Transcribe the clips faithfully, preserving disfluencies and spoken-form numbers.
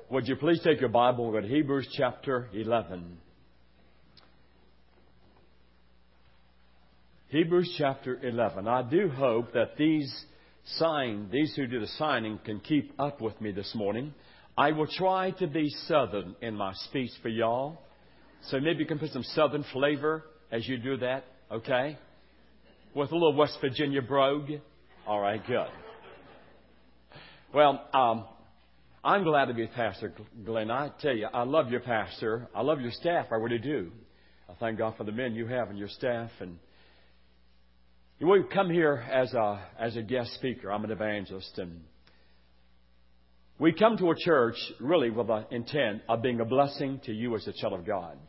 would you please take your Bible and go to Hebrews chapter eleven. Hebrews chapter eleven. I do hope that these sign, these who do the signing can keep up with me this morning. I will try to be Southern in my speech for y'all. So maybe you can put some Southern flavor as you do that, okay? With a little West Virginia brogue. All right, good. Well, um, I'm glad to be Pastor Glenn. I tell you, I love your pastor. I love your staff. I really do. I thank God for the men you have and your staff. And we come here as a as a guest speaker. I'm an evangelist, and we come to a church really with the intent of being a blessing to you as a child of God.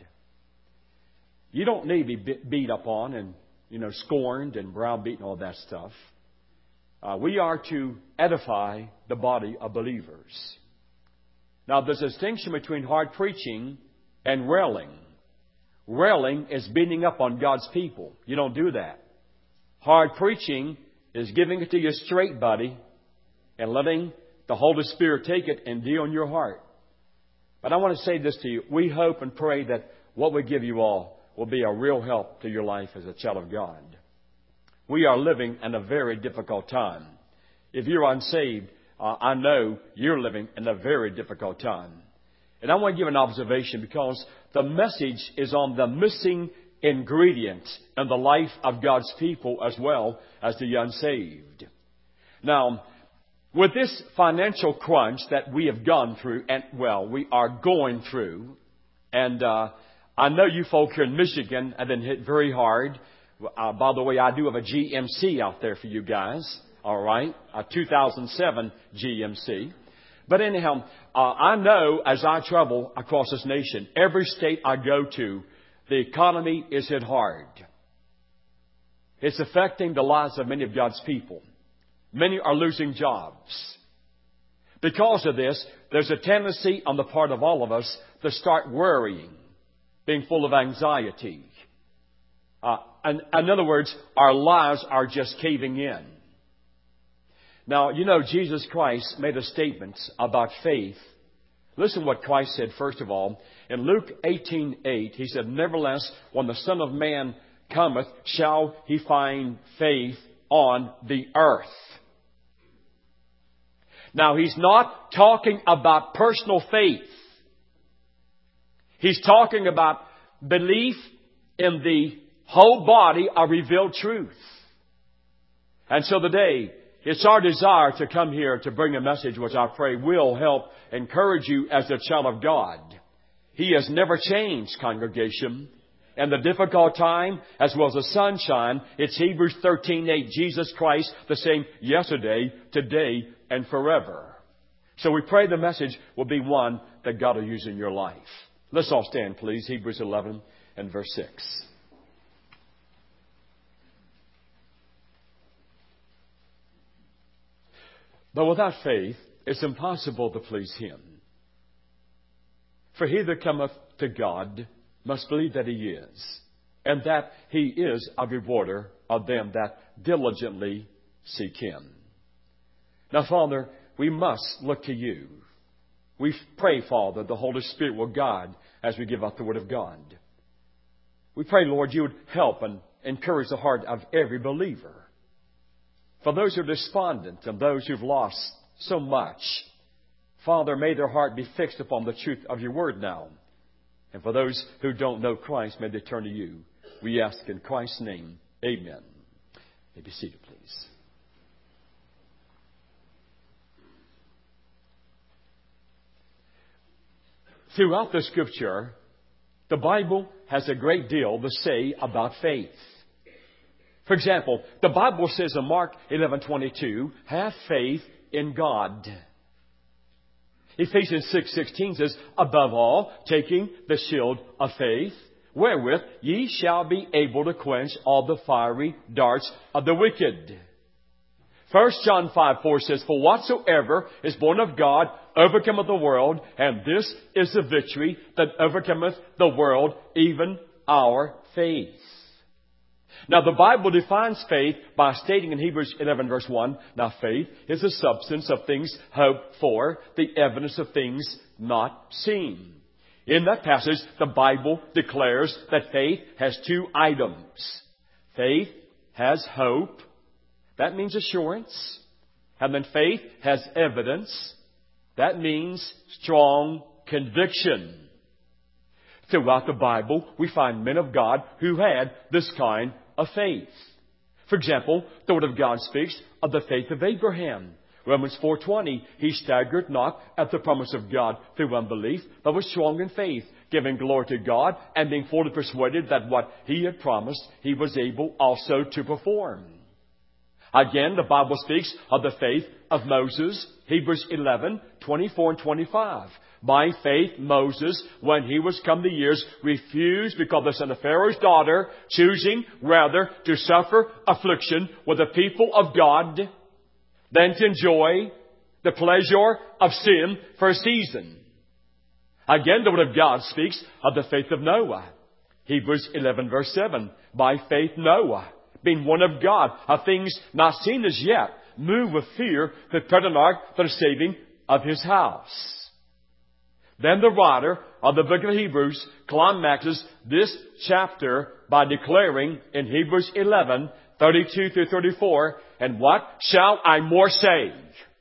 You don't need to be beat up on and, you know, scorned and browbeaten, all that stuff. Uh, we are to edify the body of believers. Now, there's a distinction between hard preaching and railing. Railing is beating up on God's people. You don't do that. Hard preaching is giving it to you straight, buddy, and letting the Holy Spirit take it and deal in your heart. But I want to say this to you. We hope and pray that what we give you all will be a real help to your life as a child of God. We are living in a very difficult time. If you're unsaved, uh, I know you're living in a very difficult time. And I want to give an observation because the message is on the missing ingredient in the life of God's people as well as the unsaved. Now, with this financial crunch that we have gone through, and well, we are going through, and uh, I know you folk here in Michigan have been hit very hard. Uh, by the way, I do have a G M C out there for you guys. All right, a two thousand seven G M C. But anyhow, uh, I know as I travel across this nation, every state I go to, the economy is hit hard. It's affecting the lives of many of God's people. Many are losing jobs. Because of this, there's a tendency on the part of all of us to start worrying, being full of anxiety. Uh, and, in other words, our lives are just caving in. Now, you know, Jesus Christ made a statement about faith. Listen what Christ said, first of all. In Luke eighteen eight, He said, "Nevertheless, when the Son of Man cometh, shall He find faith on the earth." Now, He's not talking about personal faith. He's talking about belief in the whole body of revealed truth. And so today, it's our desire to come here to bring a message which I pray will help encourage you as a child of God. He has never changed, congregation. And the difficult time as well as the sunshine, it's Hebrews thirteen eight. Jesus Christ the same yesterday, today, and forever. So we pray the message will be one that God will use in your life. Let's all stand, please. Hebrews eleven and verse six. But without faith, it's impossible to please Him. For he that cometh to God must believe that He is, and that He is a rewarder of them that diligently seek Him. Now, Father, we must look to You. We pray, Father, the Holy Spirit will guide as we give out the Word of God. We pray, Lord, You would help and encourage the heart of every believer. For those who are despondent and those who've lost so much, Father, may their heart be fixed upon the truth of Your Word now. And for those who don't know Christ, may they turn to You. We ask in Christ's name, amen. You may be seated, please. Throughout the Scripture, the Bible has a great deal to say about faith. For example, the Bible says in Mark eleven twenty-two, have faith in God. Ephesians six sixteen says, above all, taking the shield of faith, wherewith ye shall be able to quench all the fiery darts of the wicked. First John five four says, for whatsoever is born of God overcometh the world, and this is the victory that overcometh the world, even our faith. Now, the Bible defines faith by stating in Hebrews eleven verse one, now faith is the substance of things hoped for, the evidence of things not seen. In that passage, the Bible declares that faith has two items. Faith has hope. That means assurance. And then faith has evidence. That means strong conviction. Throughout the Bible, we find men of God who had this kind of faith. For example, the Word of God speaks of the faith of Abraham. Romans four twenty, he staggered not at the promise of God through unbelief, but was strong in faith, giving glory to God, and being fully persuaded that what he had promised, he was able also to perform. Again, the Bible speaks of the faith of Moses, Hebrews eleven twenty-four and twenty-five. By faith, Moses, when he was come to years, refused because of the son of Pharaoh's daughter, choosing rather to suffer affliction with the people of God than to enjoy the pleasure of sin for a season. Again, the Word of God speaks of the faith of Noah. Hebrews eleven verse seven. By faith, Noah, being one of God, of things not seen as yet, moved with fear, prepared an ark for the saving of his house. Then the writer of the book of Hebrews climaxes this chapter by declaring in Hebrews eleven thirty-two through thirty-four, and what shall I more say?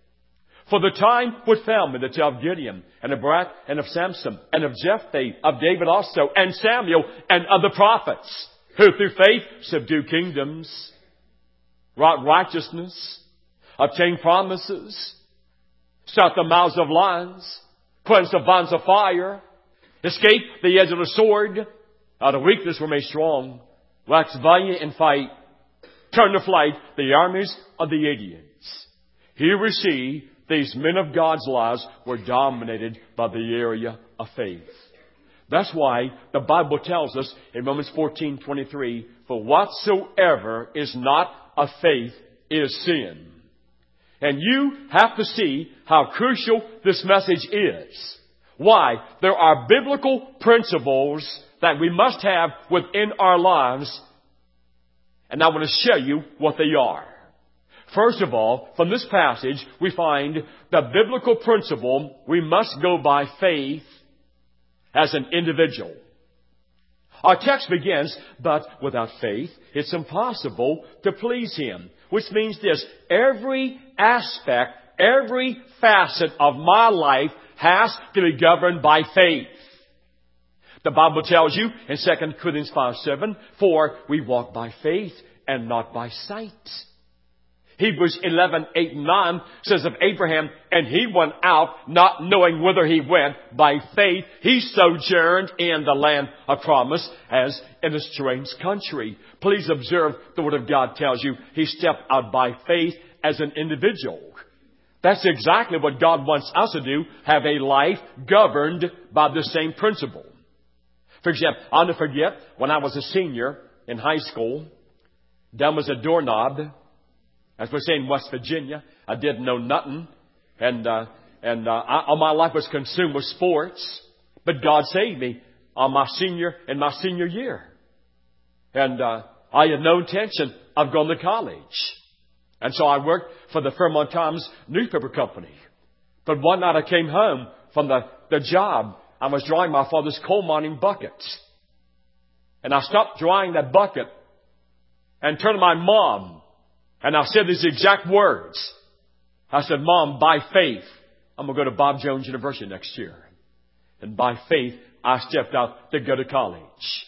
For the time would fail me to tell of Gideon, and of Barak, and of Samson, and of Jephthah, of David also, and Samuel, and of the prophets, who through faith subdued kingdoms, wrought righteousness, obtained promises, stopped the mouths of lions, quenched the bonds of fire, escaped the edge of the sword, out of weakness were made strong, waxed valiant in fight, turned to flight the armies of the idiots. Here we see these men of God's lives were dominated by the area of faith. That's why the Bible tells us in Romans fourteen twenty-three, for whatsoever is not of faith is sin. And you have to see how crucial this message is. Why? There are biblical principles that we must have within our lives, and I want to show you what they are. First of all, from this passage, we find the biblical principle we must go by faith as an individual. Our text begins, but without faith, it's impossible to please Him. Which means this, every aspect, every facet of my life has to be governed by faith. The Bible tells you in Second Corinthians five seven, for we walk by faith and not by sight. Hebrews eleven eight and nine says of Abraham, and he went out not knowing whither he went. By faith he sojourned in the land of promise as in a strange country. Please observe the Word of God tells you he stepped out by faith as an individual. That's exactly what God wants us to do, have a life governed by the same principle. For example, I'll never forget when I was a senior in high school, dumb was a doorknob. As we say in West Virginia, I didn't know nothing. And, uh, and, uh, I, all my life was consumed with sports. But God saved me on my senior, in my senior year. And, uh, I had no intention of going to college. And so I worked for the Fairmont Times newspaper company. But one night I came home from the, the job. I was drying my father's coal mining bucket. And I stopped drying that bucket and turned to my mom. And I said these exact words. I said, Mom, by faith, I'm going to go to Bob Jones University next year. And by faith, I stepped out to go to college.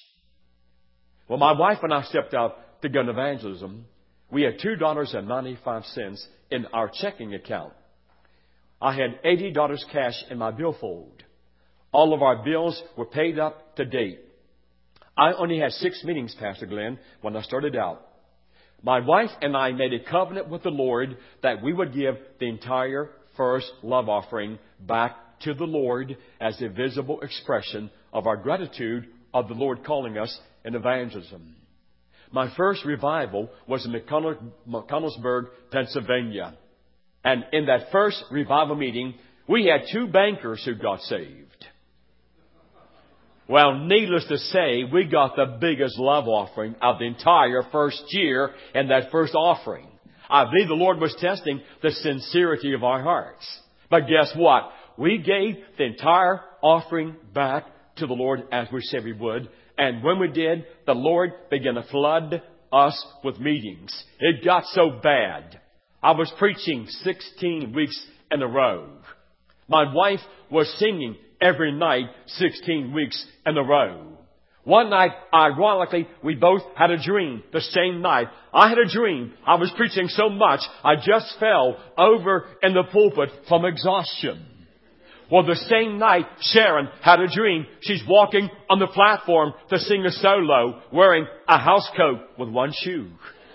Well, my wife and I stepped out to go to evangelism. We had two dollars and ninety-five cents in our checking account. I had eighty dollars cash in my billfold. All of our bills were paid up to date. I only had six meetings, Pastor Glenn, when I started out. My wife and I made a covenant with the Lord that we would give the entire first love offering back to the Lord as a visible expression of our gratitude of the Lord calling us in evangelism. My first revival was in McConnellsburg, Pennsylvania. And in that first revival meeting, we had two bankers who got saved. Well, needless to say, we got the biggest love offering of the entire first year in that first offering. I believe the Lord was testing the sincerity of our hearts. But guess what? We gave the entire offering back to the Lord as we said we would. And when we did, the Lord began to flood us with meetings. It got so bad. I was preaching sixteen weeks in a row. My wife was singing every night sixteen weeks in a row. One night, ironically, we both had a dream the same night. I had a dream. I was preaching so much, I just fell over in the pulpit from exhaustion. Well, the same night, Sharon had a dream. She's walking on the platform to sing a solo wearing a house coat with one shoe.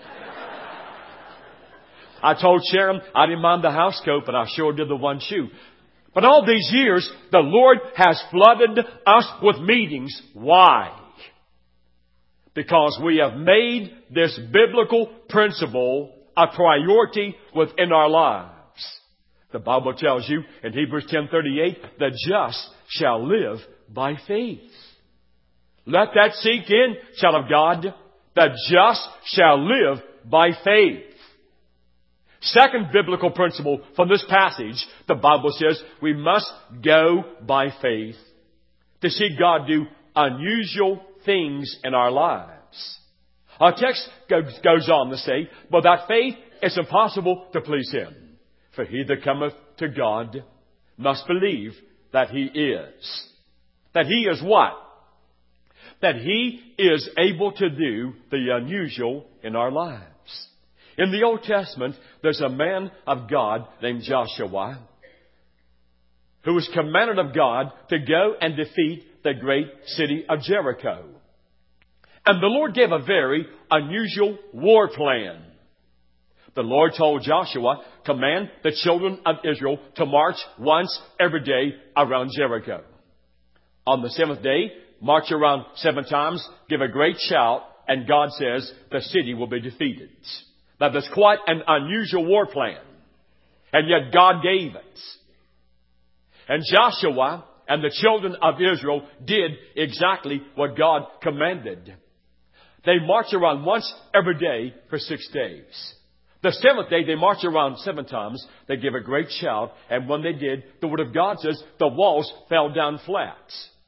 I told Sharon I didn't mind the house coat, but I sure did the one shoe. But all these years, the Lord has flooded us with meetings. Why? Because we have made this biblical principle a priority within our lives. The Bible tells you in Hebrews ten thirty-eight, the just shall live by faith. Let that sink in, child of God. The just shall live by faith. Second biblical principle from this passage, the Bible says we must go by faith to see God do unusual things in our lives. Our text goes on to say, without faith it's impossible to please Him. For he that cometh to God must believe that He is. That He is what? That He is able to do the unusual in our lives. In the Old Testament, there's a man of God named Joshua who was commanded of God to go and defeat the great city of Jericho. And the Lord gave a very unusual war plan. The Lord told Joshua, command the children of Israel to march once every day around Jericho. On the seventh day, march around seven times, give a great shout, and God says the city will be defeated. Now that's quite an unusual war plan. And yet God gave it. And Joshua and the children of Israel did exactly what God commanded. They marched around once every day for six days. The seventh day, they marched around seven times. They gave a great shout. And when they did, the Word of God says the walls fell down flat.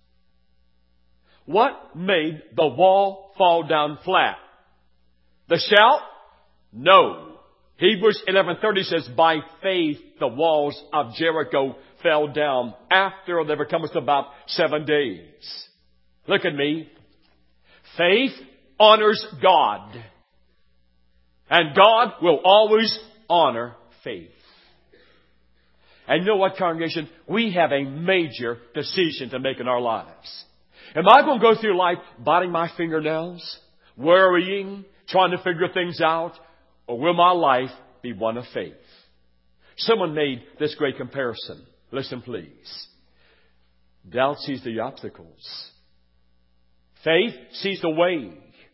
What made the wall fall down flat? The shout? No. Hebrews eleven thirty says, by faith the walls of Jericho fell down after they were compassed about seven days. Look at me. Faith honors God. And God will always honor faith. And you know what, congregation? We have a major decision to make in our lives. Am I going to go through life biting my fingernails, worrying, trying to figure things out, or will my life be one of faith? Someone made this great comparison. Listen, please. Doubt sees the obstacles. Faith sees the way.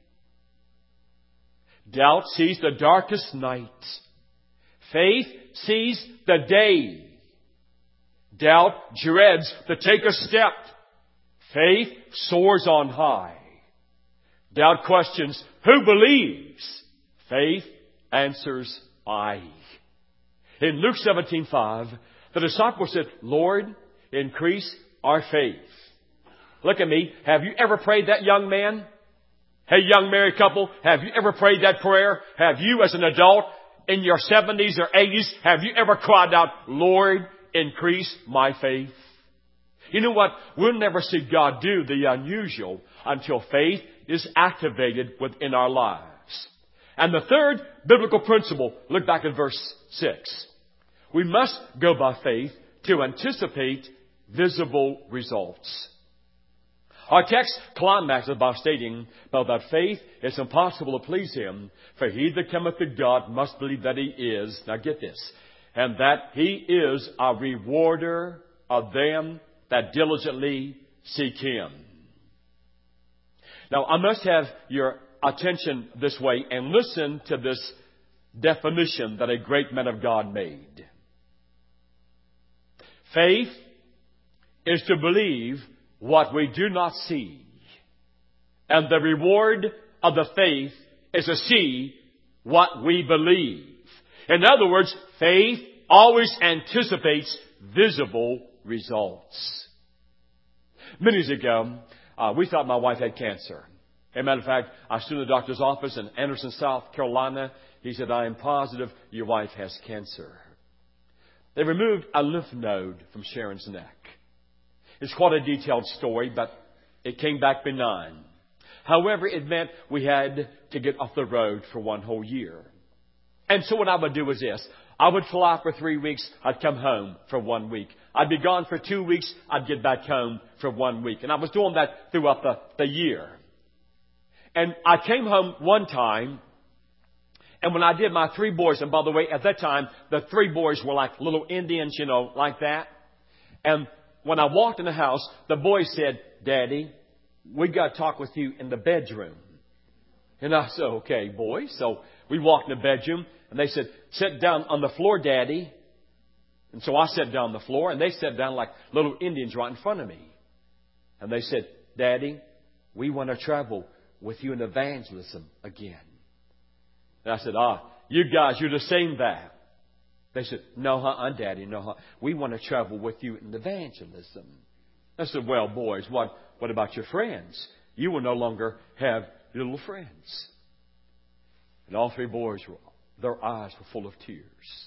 Doubt sees the darkest night. Faith sees the day. Doubt dreads to take a step. Faith soars on high. Doubt questions, who believes? Faith answers, I. In Luke seventeen five, the disciples said, Lord, increase our faith. Look at me. Have you ever prayed that, young man? Hey, young married couple, have you ever prayed that prayer? Have you as an adult in your seventies or eighties, have you ever cried out, Lord, increase my faith? You know what? We'll never see God do the unusual until faith is activated within our lives. And the third biblical principle, look back at verse six. We must go by faith to anticipate visible results. Our text climaxes by stating, but without faith it's impossible to please Him, for he that cometh to God must believe that He is, now get this, and that He is a rewarder of them that diligently seek Him. Now I must have your attention this way and listen to this definition that a great man of God made. Faith is to believe what we do not see. And the reward of the faith is to see what we believe. In other words, faith always anticipates visible results. Many years ago, uh, we thought my wife had cancer. As a matter of fact, I stood in the doctor's office in Anderson, South Carolina. He said, I am positive your wife has cancer. They removed a lymph node from Sharon's neck. It's quite a detailed story, but it came back benign. However, it meant we had to get off the road for one whole year. And so what I would do was this. I would fly for three weeks. I'd come home for one week. I'd be gone for two weeks. I'd get back home for one week. And I was doing that throughout the, the year. And I came home one time. And when I did my three boys, and by the way, at that time, the three boys were like little Indians, you know, like that. And when I walked in the house, the boys said, Daddy, we got to talk with you in the bedroom. And I said, okay, boys. So we walked in the bedroom, and they said, sit down on the floor, Daddy. And so I sat down on the floor, and they sat down like little Indians right in front of me. And they said, Daddy, we want to travel with you in evangelism again. And I said, ah, you guys, you're the same that. They said, no, huh, Daddy, no, huh. We want to travel with you in evangelism. I said, well, boys, what, what about your friends? You will no longer have your little friends. And all three boys, were, their eyes were full of tears.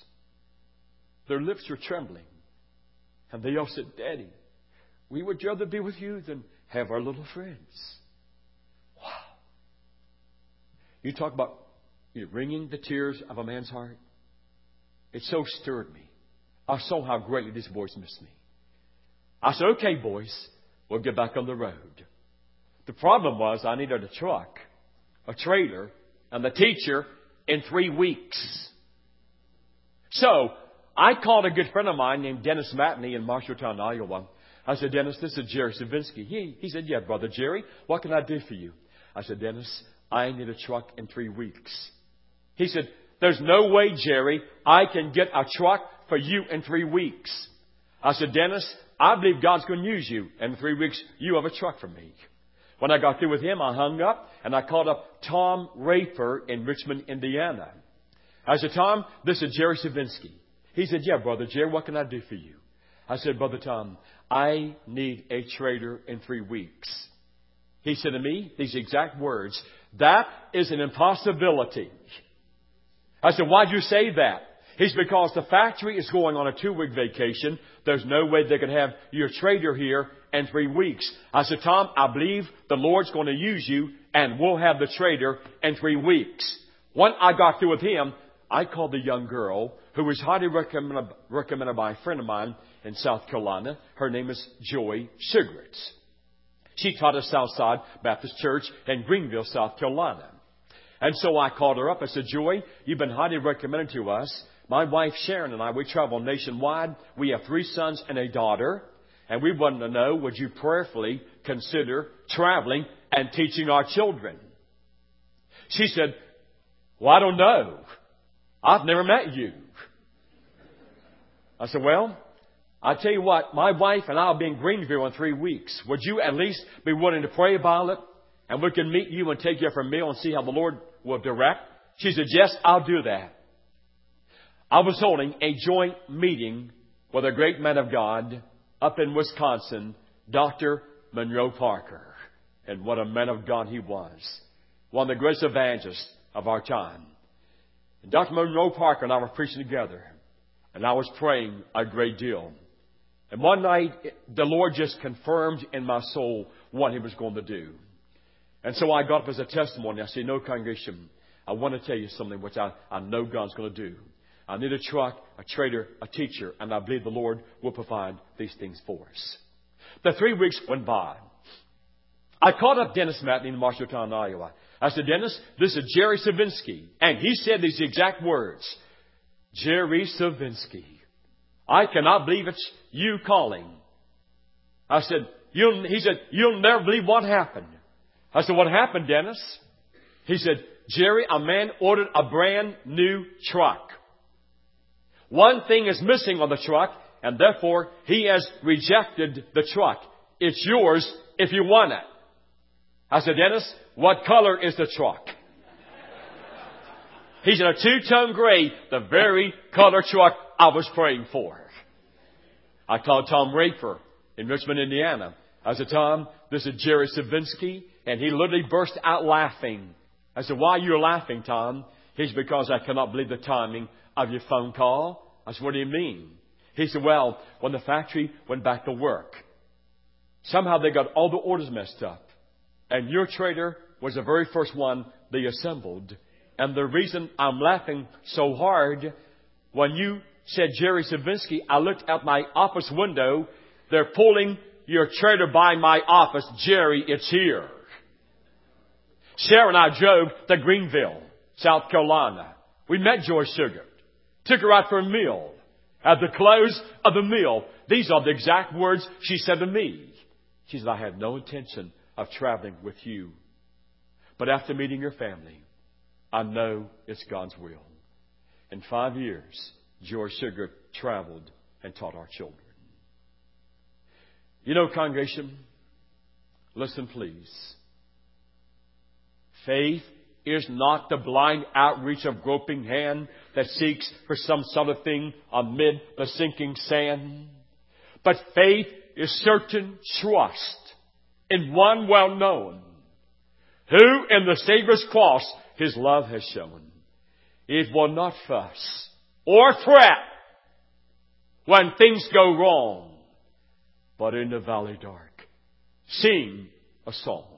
Their lips were trembling. And they all said, Daddy, we would rather be with you than have our little friends. Wow. You talk about you know, wringing the tears of a man's heart. It so stirred me. I saw how greatly these boys missed me. I said, okay, boys, we'll get back on the road. The problem was I needed a truck, a trailer, and the teacher in three weeks. So I called a good friend of mine named Dennis Matney in Marshalltown, Iowa. I said, Dennis, this is Jerry Savinsky. He, he said, yeah, Brother Jerry, what can I do for you? I said, Dennis, I need a truck in three weeks. He said, there's no way, Jerry, I can get a truck for you in three weeks. I said, Dennis, I believe God's going to use you. And in three weeks, you have a truck for me. When I got through with him, I hung up and I called up Tom Rafer in Richmond, Indiana. I said, Tom, this is Jerry Savinsky. He said, yeah, Brother Jerry, what can I do for you? I said, Brother Tom, I need a trailer in three weeks. He said to me these exact words, that is an impossibility. I said, why'd you say that? He said, because the factory is going on a two-week vacation. There's no way they could have your trailer here in three weeks. I said, Tom, I believe the Lord's going to use you and we'll have the trailer in three weeks. When I got through with him, I called the young girl who was highly recommended, recommended by a friend of mine in South Carolina. Her name is Joy Sugaritz. She taught at Southside Baptist Church in Greenville, South Carolina. And so I called her up. I said, Joy, you've been highly recommended to us. My wife Sharon and I, we travel nationwide. We have three sons and a daughter. And we wanted to know, would you prayerfully consider traveling and teaching our children? She said, well, I don't know. I've never met you. I said, well, I tell you what, my wife and I will be in Greenville in three weeks. Would you at least be willing to pray about it? And we can meet you and take you for a meal and see how the Lord will direct. She said, yes, I'll do that. I was holding a joint meeting with a great man of God up in Wisconsin, Doctor Monroe Parker. And what a man of God he was. One of the greatest evangelists of our time. And Doctor Monroe Parker and I were preaching together. And I was praying a great deal. And one night, the Lord just confirmed in my soul what He was going to do. And so I got up as a testimony. I said, no, congregation, I want to tell you something which I, I know God's going to do. I need a truck, a trader, a teacher, and I believe the Lord will provide these things for us. The three weeks went by. I called up Dennis Matney in Marshalltown, Iowa. I said, Dennis, this is Jerry Savinsky. And he said these exact words. Jerry Savinsky, I cannot believe it's you calling. I said, you'll, he said, you'll never believe what happened. I said, what happened, Dennis? He said, Jerry, a man ordered a brand new truck. One thing is missing on the truck, and therefore he has rejected the truck. It's yours if you want it. I said, Dennis, what color is the truck? He's in a two-tone gray, the very color truck I was praying for. I called Tom Raper in Richmond, Indiana. I said, Tom, this is Jerry Savinsky. And he literally burst out laughing. I said, why are you laughing, Tom? He said, because I cannot believe the timing of your phone call. I said, what do you mean? He said, well, when the factory went back to work, somehow they got all the orders messed up. And your trailer was the very first one they assembled. And the reason I'm laughing so hard, when you said Jerry Savinsky, I looked out my office window. They're pulling your trailer by my office. Jerry, it's here. Sarah and I drove to Greenville, South Carolina. We met Joyce Sugar. Took her out for a meal. At the close of the meal, these are the exact words she said to me. She said, I had no intention of traveling with you. But after meeting your family, I know it's God's will. In five years, George Sugar traveled and taught our children. You know, congregation, listen please. Faith is not the blind outreach of groping hand that seeks for some sort of thing amid the sinking sand. But faith is certain trust in one well known, who in the Savior's cross His love has shown. It will not fuss or fret when things go wrong, but in the valley dark, sing a song.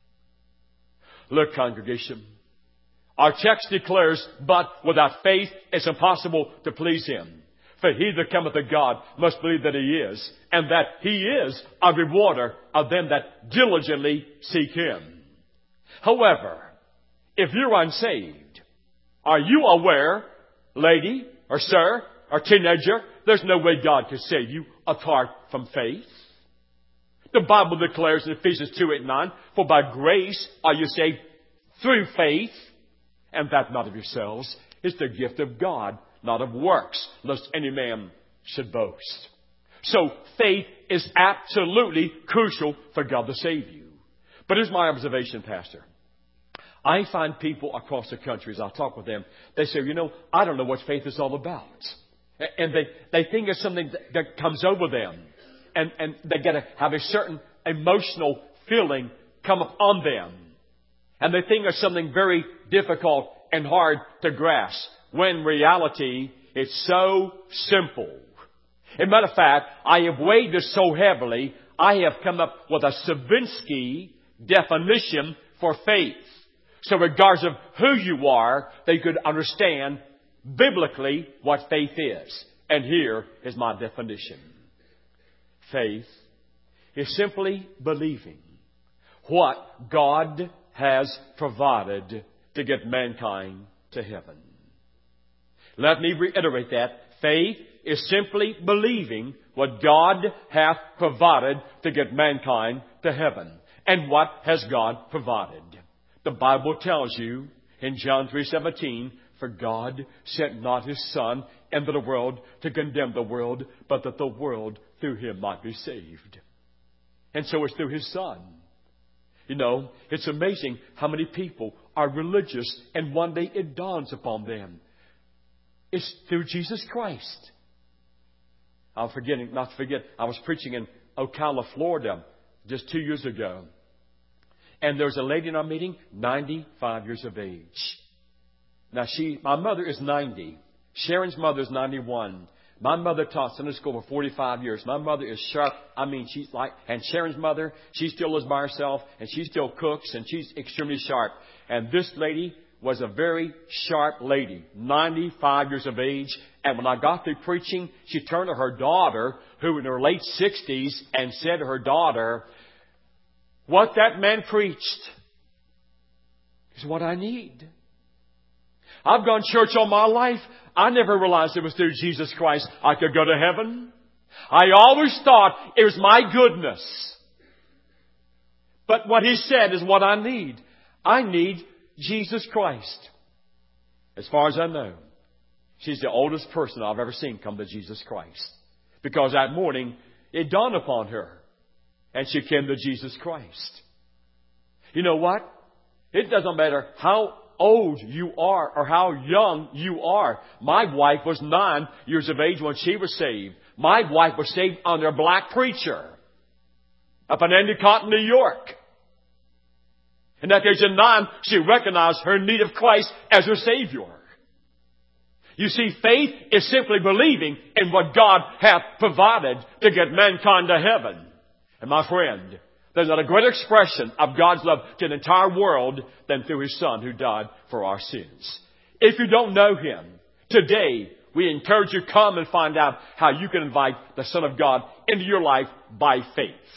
Look, congregation, our text declares, but without faith it's impossible to please Him. For he that cometh to God must believe that He is, and that He is a rewarder of them that diligently seek Him. However, if you're unsaved, are you aware, lady or sir or teenager, there's no way God can save you apart from faith? The Bible declares in Ephesians two, eight, nine, for by grace are you saved through faith, and that not of yourselves. It's the gift of God, not of works, lest any man should boast. So faith is absolutely crucial for God to save you. But here's my observation, Pastor. I find people across the country, as I talk with them, they say, you know, I don't know what faith is all about. And they, they think it's something that, that comes over them. And, and they get to have a certain emotional feeling come upon them. And they think it's something very difficult and hard to grasp. When in reality, it's so simple. As a matter of fact, I have weighed this so heavily, I have come up with a Savinsky definition for faith. So regardless of who you are, they could understand biblically what faith is. And here is my definition. Faith is simply believing what God has provided to get mankind to heaven. Let me reiterate that. Faith is simply believing what God hath provided to get mankind to heaven. And what has God provided? The Bible tells you in John three seventeen, for God sent not His Son into the world to condemn the world, but that the world through Him might be saved. And so it's through His Son. You know, it's amazing how many people are religious and one day it dawns upon them. It's through Jesus Christ. I'm forgetting, not to forget, I was preaching in Ocala, Florida just two years ago. And there was a lady in our meeting, ninety-five years of age. Now she, my mother is ninety. Sharon's mother is ninety-one. My mother taught Sunday school for forty-five years. My mother is sharp. I mean, she's like, and Sharon's mother, she still lives by herself, and she still cooks, and she's extremely sharp. And this lady was a very sharp lady, ninety-five years of age. And when I got through preaching, she turned to her daughter, who in her late sixties, and said to her daughter, what that man preached is what I need. I've gone to church all my life. I never realized it was through Jesus Christ I could go to heaven. I always thought it was my goodness. But what He said is what I need. I need Jesus Christ. As far as I know, she's the oldest person I've ever seen come to Jesus Christ. Because that morning, it dawned upon her. And she came to Jesus Christ. You know what? It doesn't matter how old you are or how young you are. My wife was nine years of age when she was saved. My wife was saved under a black preacher up in Endicott, New York. And at the age of nine, she recognized her need of Christ as her Savior. You see, faith is simply believing in what God hath provided to get mankind to heaven. And my friend, there's not a greater expression of God's love to the entire world than through His Son who died for our sins. If you don't know Him, today we encourage you to come and find out how you can invite the Son of God into your life by faith.